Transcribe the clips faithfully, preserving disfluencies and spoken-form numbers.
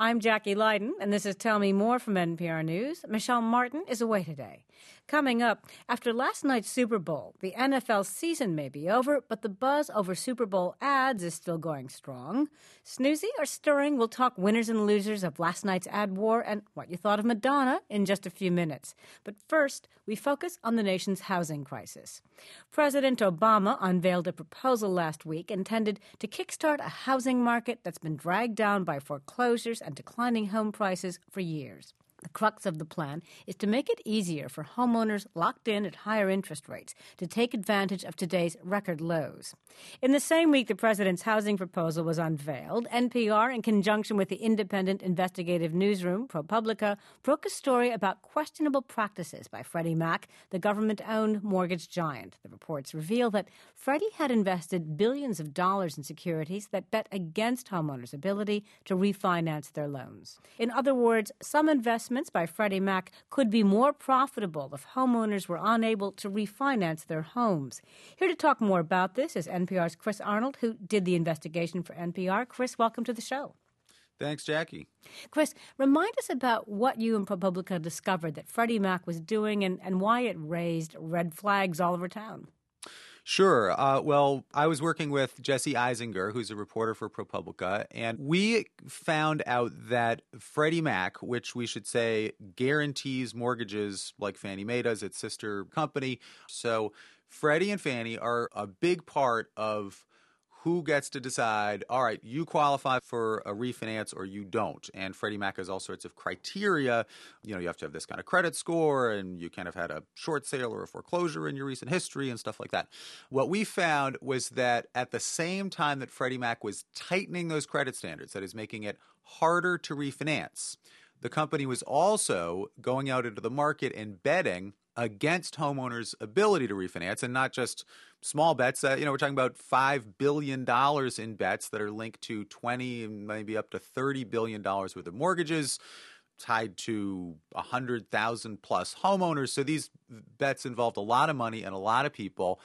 I'm Jackie Leiden, and this is Tell Me More from N P R News. Michelle Martin is away today. Coming up, after last night's Super Bowl, the N F L season may be over, but the buzz over Super Bowl ads is still going strong. Snoozy or stirring, we'll talk winners and losers of last night's ad war and what you thought of Madonna in just a few minutes. But first, we focus on the nation's housing crisis. President Obama unveiled a proposal last week intended to kickstart a housing market that's been dragged down by foreclosures and declining home prices for years. The crux of the plan is to make it easier for homeowners locked in at higher interest rates to take advantage of today's record lows. In the same week the president's housing proposal was unveiled, N P R, in conjunction with the independent investigative newsroom ProPublica, broke a story about questionable practices by Freddie Mac, the government-owned mortgage giant. The reports reveal that Freddie had invested billions of dollars in securities that bet against homeowners' ability to refinance their loans. In other words, some investments by Freddie Mac could be more profitable if homeowners were unable to refinance their homes. Here to talk more about this is N P R's Chris Arnold, who did the investigation for N P R. Chris, welcome to the show. Thanks, Jackie. Chris, remind us about what you and ProPublica discovered that Freddie Mac was doing and, and why it raised red flags all over town. Sure. Uh, well, I was working with Jesse Eisinger, who's a reporter for ProPublica, and we found out that Freddie Mac, which we should say guarantees mortgages like Fannie Mae does, its sister company. So Freddie and Fannie are a big part of who gets to decide, all right, you qualify for a refinance or you don't. And Freddie Mac has all sorts of criteria. You know, you have to have this kind of credit score and you kind of had a short sale or a foreclosure in your recent history and stuff like that. What we found was that at the same time that Freddie Mac was tightening those credit standards, that is making it harder to refinance, the company was also going out into the market and betting against homeowners' ability to refinance, and not just small bets. Uh, you know, we're talking about five billion dollars in bets that are linked to twenty, maybe up to thirty billion dollars worth of mortgages tied to one hundred thousand plus homeowners. So these bets involved a lot of money and a lot of people.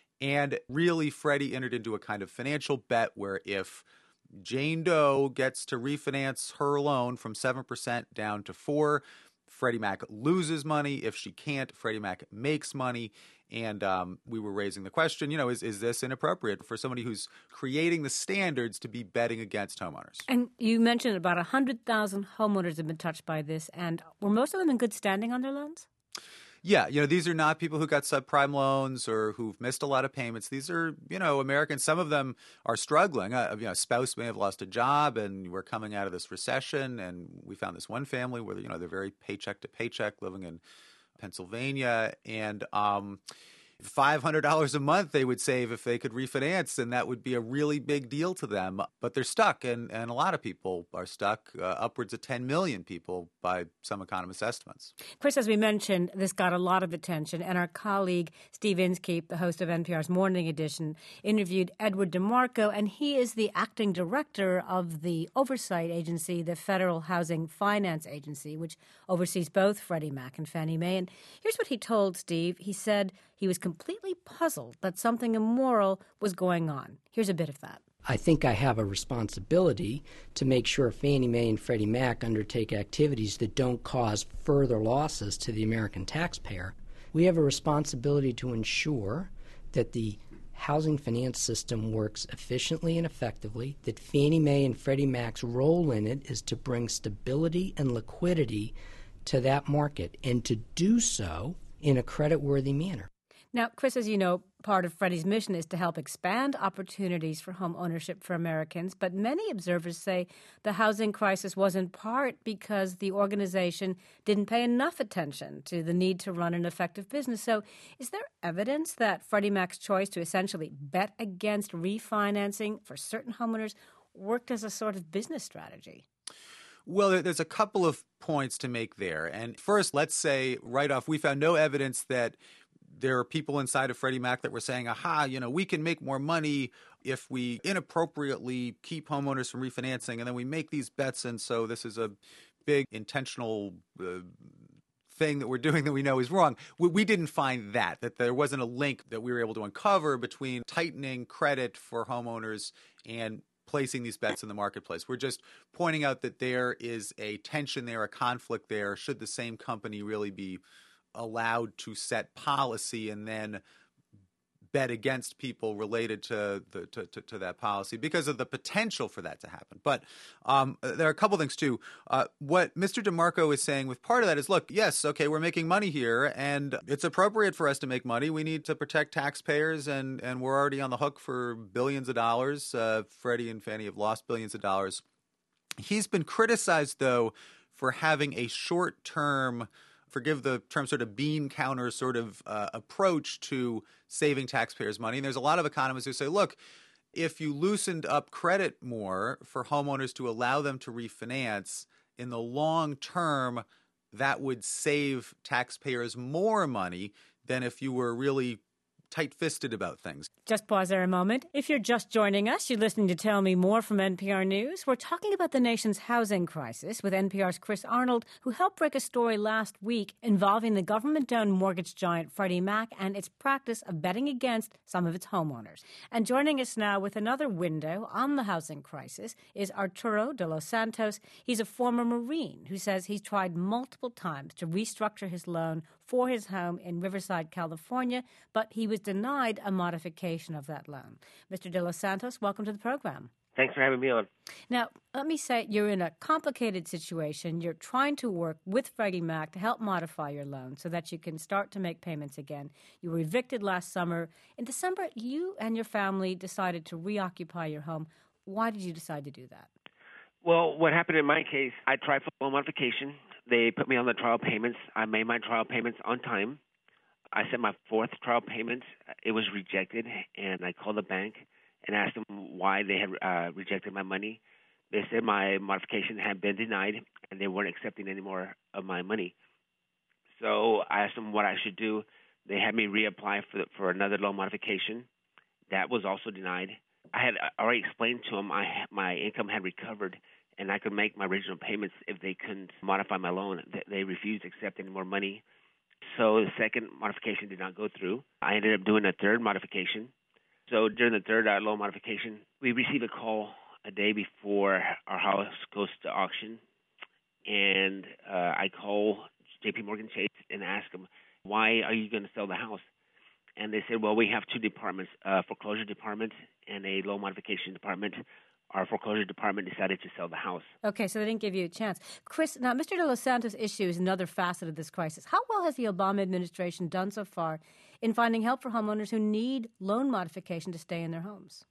And really, Freddie entered into a kind of financial bet where if Jane Doe gets to refinance her loan from seven percent down to four percent, Freddie Mac loses money. If she can't, Freddie Mac makes money. And um, we were raising the question, you know, is, is this inappropriate for somebody who's creating the standards to be betting against homeowners? And you mentioned about one hundred thousand homeowners have been touched by this. And were most of them in good standing on their loans? Yeah, you know, these are not people who got subprime loans or who've missed a lot of payments. These are, you know, Americans. Some of them are struggling. Uh, you know, a spouse may have lost a job and we're coming out of this recession. And we found this one family where, you know, they're very paycheck to paycheck living in Pennsylvania. And um, five hundred dollars a month they would save if they could refinance, and that would be a really big deal to them. But they're stuck, and, and a lot of people are stuck, uh, upwards of ten million people by some economists' estimates. Chris, as we mentioned, this got a lot of attention, and our colleague Steve Inskeep, the host of N P R's Morning Edition, interviewed Edward DeMarco, and he is the acting director of the oversight agency, the Federal Housing Finance Agency, which oversees both Freddie Mac and Fannie Mae. And here's what he told Steve. He said he was completely puzzled that something immoral was going on. Here's a bit of that. I think I have a responsibility to make sure Fannie Mae and Freddie Mac undertake activities that don't cause further losses to the American taxpayer. We have a responsibility to ensure that the housing finance system works efficiently and effectively, that Fannie Mae and Freddie Mac's role in it is to bring stability and liquidity to that market, and to do so in a credit-worthy manner. Now, Chris, as you know, part of Freddie's mission is to help expand opportunities for home ownership for Americans. But many observers say the housing crisis was in part because the organization didn't pay enough attention to the need to run an effective business. So is there evidence that Freddie Mac's choice to essentially bet against refinancing for certain homeowners worked as a sort of business strategy? Well, there's a couple of points to make there. And first, let's say right off, we found no evidence that there are people inside of Freddie Mac that were saying, aha, you know, we can make more money if we inappropriately keep homeowners from refinancing, and then we make these bets, and so this is a big intentional uh, thing that we're doing that we know is wrong. We, we didn't find that, that there wasn't a link that we were able to uncover between tightening credit for homeowners and placing these bets in the marketplace. We're just pointing out that there is a tension there, a conflict there. Should the same company really be allowed to set policy and then bet against people related to the to, to, to that policy because of the potential for that to happen? But um, there are a couple things too. Uh, what Mister DeMarco is saying with part of that is, look, yes, okay, we're making money here, and it's appropriate for us to make money. We need to protect taxpayers, and and we're already on the hook for billions of dollars. Uh, Freddie and Fannie have lost billions of dollars. He's been criticized, though, for having a short-term, forgive the term, sort of bean counter sort of uh, approach to saving taxpayers' money. And there's a lot of economists who say, look, if you loosened up credit more for homeowners to allow them to refinance, in the long term, that would save taxpayers more money than if you were really tight-fisted about things. Just pause there a moment. If you're just joining us, you're listening to Tell Me More from N P R News. We're talking about the nation's housing crisis with N P R's Chris Arnold, who helped break a story last week involving the government-owned mortgage giant Freddie Mac and its practice of betting against some of its homeowners. And joining us now with another window on the housing crisis is Arturo de los Santos. He's a former Marine who says he's tried multiple times to restructure his loan for his home in Riverside, California, but he was denied a modification of that loan. Mister De Los Santos, welcome to the program. Thanks for having me on. Now, let me say you're in a complicated situation. You're trying to work with Freddie Mac to help modify your loan so that you can start to make payments again. You were evicted last summer. In December, you and your family decided to reoccupy your home. Why did you decide to do that? Well, what happened in my case, I tried for loan modification. They put me on the trial payments. I made my trial payments on time. I sent my fourth trial payment. It was rejected, and I called the bank and asked them why they had uh, rejected my money. They said my modification had been denied, and they weren't accepting any more of my money. So I asked them what I should do. They had me reapply for, for another loan modification. That was also denied. I had already explained to them I, my income had recovered, and I could make my original payments if they couldn't modify my loan. They refused to accept any more money. So the second modification did not go through. I ended up doing a third modification. So during the third uh, loan modification, we received a call a day before our house goes to auction. And uh, I call J P Morgan Chase and ask them, why are you going to sell the house? And they said, well, we have two departments, a foreclosure department and a loan modification department. Our foreclosure department decided to sell the house. Okay, so they didn't give you a chance. Chris, now, Mister De Los Santos' issue is another facet of this crisis. How well has the Obama administration done so far in finding help for homeowners who need loan modification to stay in their homes?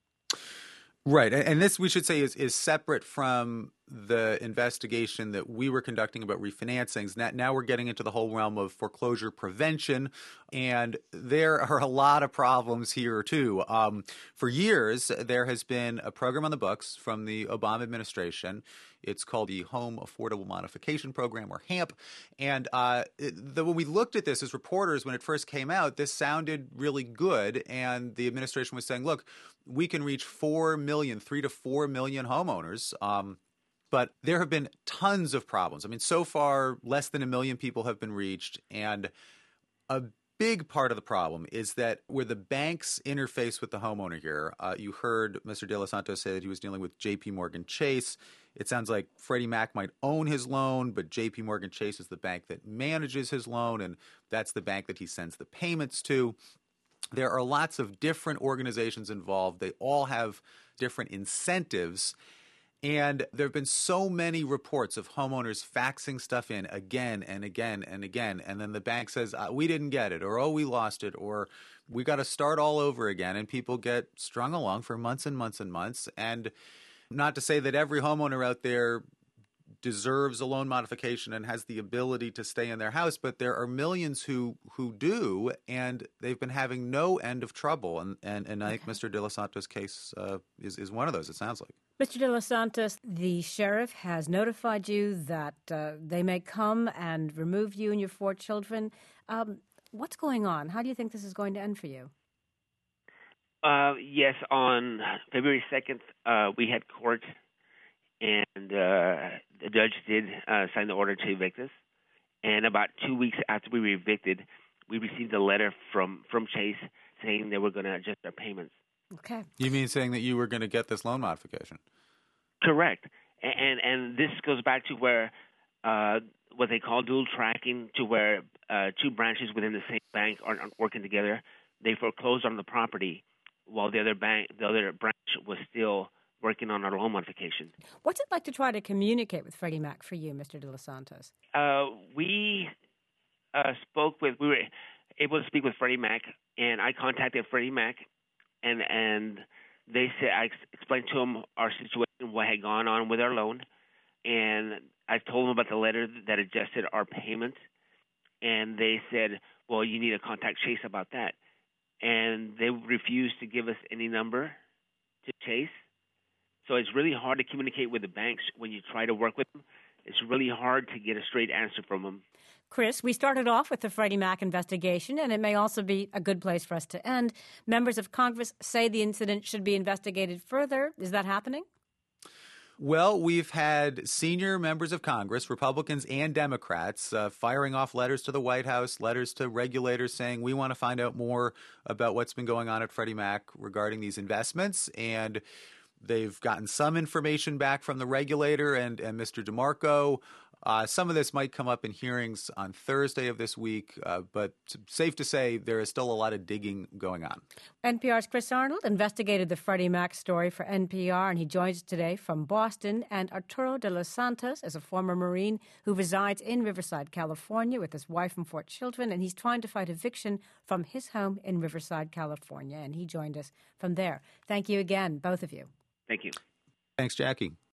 Right. And this, we should say, is, is separate from the investigation that we were conducting about refinancings. Now, now we're getting into the whole realm of foreclosure prevention, and there are a lot of problems here, too. Um, for years, there has been a program on the books from the Obama administration. It's called the Home Affordable Modification Program, or HAMP. And uh, the, when we looked at this as reporters, when it first came out, this sounded really good. And the administration was saying, look, we can reach four million, three to four million homeowners. Um, but there have been tons of problems. I mean, so far, less than a million people have been reached. And a big part of the problem is that where the banks interface with the homeowner here, uh, you heard Mister De Los Santos say that he was dealing with J P Morgan Chase. It sounds like Freddie Mac might own his loan, but J P Morgan Chase is the bank that manages his loan, and that's the bank that he sends the payments to. There are lots of different organizations involved. They all have different incentives. And there have been so many reports of homeowners faxing stuff in again and again and again. And then the bank says, uh, we didn't get it, or, oh, we lost it, or we got to start all over again. And people get strung along for months and months and months. And not to say that every homeowner out there deserves a loan modification and has the ability to stay in their house, but there are millions who who do, and they've been having no end of trouble. And and, and I think Okay. Mister De Los Santos' case uh, is, is one of those, it sounds like. Mister De Los Santos, the sheriff has notified you that uh, they may come and remove you and your four children. Um, what's going on? How do you think this is going to end for you? Uh, yes, on February second, uh, we had court, and uh, the judge did uh, sign the order to evict us. And about two weeks after we were evicted, we received a letter from, from Chase saying they were going to adjust our payments. Okay. You mean saying that you were going to get this loan modification? Correct. And and this goes back to where uh, what they call dual tracking, to where uh, two branches within the same bank aren't, aren't working together. They foreclosed on the property while the other bank, the other branch, was still working on our loan modification. What's it like to try to communicate with Freddie Mac for you, Mister De Los Santos? Uh, we uh, spoke with, we were able to speak with Freddie Mac, and I contacted Freddie Mac, and and they said, I explained to them our situation, what had gone on with our loan, and I told them about the letter that adjusted our payments, and they said, well, you need to contact Chase about that. And they refused to give us any number to Chase. So it's really hard to communicate with the banks when you try to work with them. It's really hard to get a straight answer from them. Chris, we started off with the Freddie Mac investigation, and it may also be a good place for us to end. Members of Congress say the incident should be investigated further. Is that happening? Well, we've had senior members of Congress, Republicans and Democrats, uh, firing off letters to the White House, letters to regulators saying we want to find out more about what's been going on at Freddie Mac regarding these investments. And they've gotten some information back from the regulator and, and Mister DeMarco. Uh, some of this might come up in hearings on Thursday of this week, uh, but safe to say there is still a lot of digging going on. N P R's Chris Arnold investigated the Freddie Mac story for N P R, and he joins us today from Boston. And Arturo De Los Santos is a former Marine who resides in Riverside, California, with his wife and four children, and he's trying to fight eviction from his home in Riverside, California, and he joined us from there. Thank you again, both of you. Thank you. Thanks, Jackie.